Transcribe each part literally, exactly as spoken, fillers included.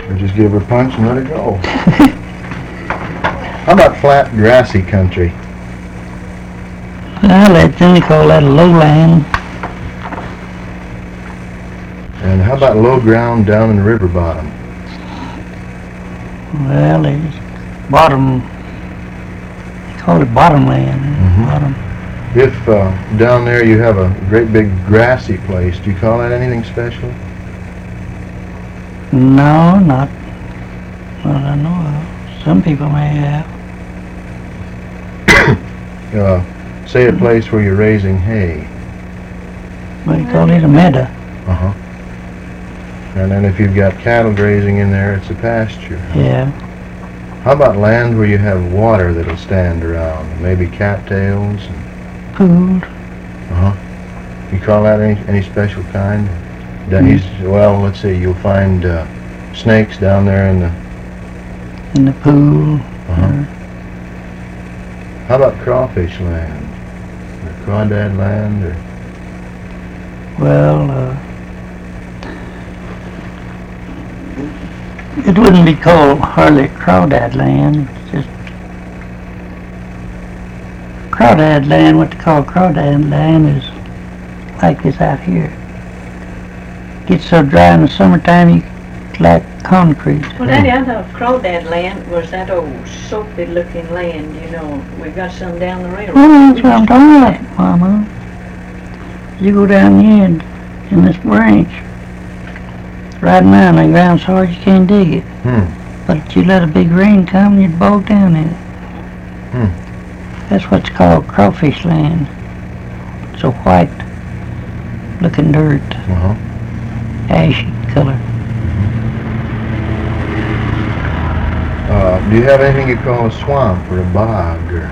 Or just give her a punch and let her go. How about flat, grassy country? Well, that's then they call that a lowland. And how about low ground down in the river bottom? Well, it's bottom, they call it bottomland. Mm-hmm. Bottom. If uh, down there you have a great big grassy place, do you call that anything special? No, not what I know of. Some people may have. uh, say a place where you're raising hay. What do you call it, a meadow? Uh-huh. And then if you've got cattle grazing in there, it's a pasture. Yeah. How about land where you have water that'll stand around? Maybe cattails? And Pool. uh-huh. You call that any, any special kind? Down Mm. east, well, let's see, you'll find uh, snakes down there in the... In the pool. Uh-huh. How about crawfish land? Or crawdad land? Or Well, uh, it wouldn't be called hardly crawdad land. It's just crawdad land. What they call crawdad land is like this out here. Gets so dry in the summertime you like concrete. Well, Daddy, I thought crawdad land was that old soapy looking land, you know. We got some down the railroad. Well, that's We what I'm just- talking about, Mama. You go down the end in this branch, riding around the ground so hard you can't dig it. Hmm. But if you let a big rain come, you'd bog down in it. Hmm. That's what's called crawfish land. It's a white looking dirt, Uh-huh. ashy color. Uh, do you have anything you call a swamp or a bog? Or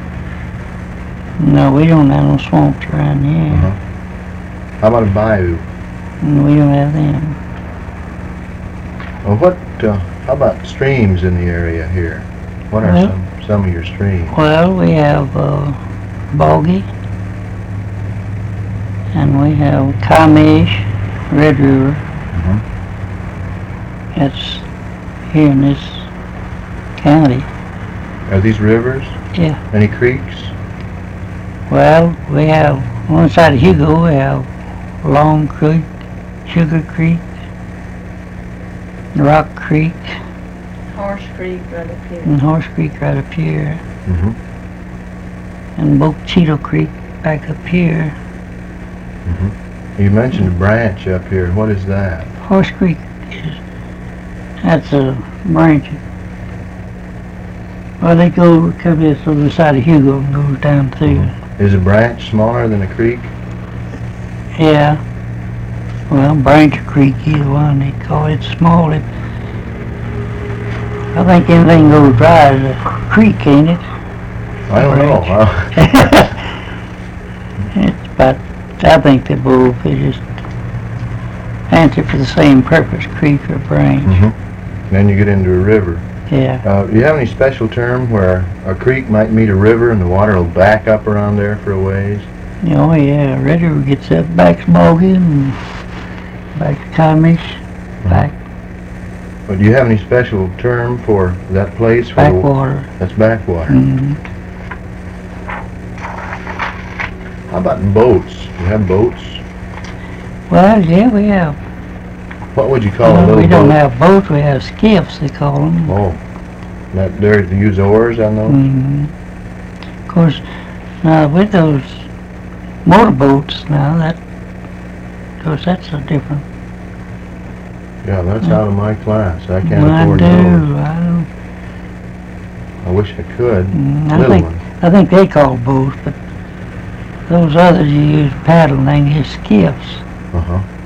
No, we don't have no swamps around here. uh-huh. How about a bayou? And we don't have them. Well, what? Uh, how about streams in the area here? What are Well- some some of your streams? Well, we have uh, Boggy, and we have Kamish, Red River. Mhm. That's here in this county. Are these rivers? Yeah. Any creeks? Well, we have, on one side of Hugo, we have Long Creek, Sugar Creek, Rock Creek, Horse Creek right up here. and Horse Creek right up here, Mm-hmm. and Bochito Creek back up here. Mm-hmm. You mentioned a branch up here. What is that? Horse Creek is, that's a branch. Well, they go, come this over the side of Hugo and goes down through. Is a branch smaller than a creek? Yeah. Well, Branch Creek, either one they call it. It's small. It, I think anything goes dry is a creek, ain't it? I don't know. Branch. It's about, I think they're both, they just answer for the same purpose, creek or branch. Mm-hmm. Then you get into a river. Yeah. Uh, do you have any special term where a creek might meet a river and the water will back up around there for a ways? Oh yeah, Red River gets up back to Morgan and back to Comish, back, But do you have any special term for that place? where the- backwater. That's backwater. Mm-hmm. How about boats? Do you have boats? Well, yeah, we have. What would you call a Well, little we don't boat? have boats, we have skiffs, they call them. Oh, that there to use oars on those? Mm-hmm. Of course, now with those motorboats now, that, of course, that's a different. Yeah, that's out of my class. I can't Well, I afford do, those. I don't, I wish I could. mm, I Little think, ones. I think they call boats, but those others you use paddle and they get skiffs. Uh-huh.